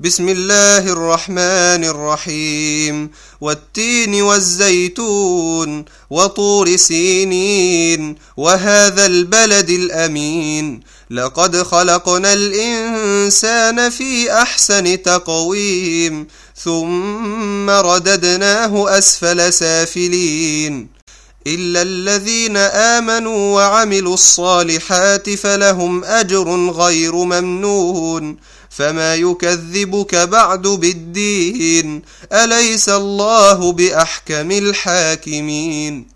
بسم الله الرحمن الرحيم. والتين والزيتون وطور سينين وهذا البلد الأمين لقد خلقنا الإنسان في أحسن تقويم ثم رددناه أسفل سافلين إلا الذين آمنوا وعملوا الصالحات فلهم أجر غير ممنون فما يكذبك بعد بالدين أليس الله بأحكم الحاكمين.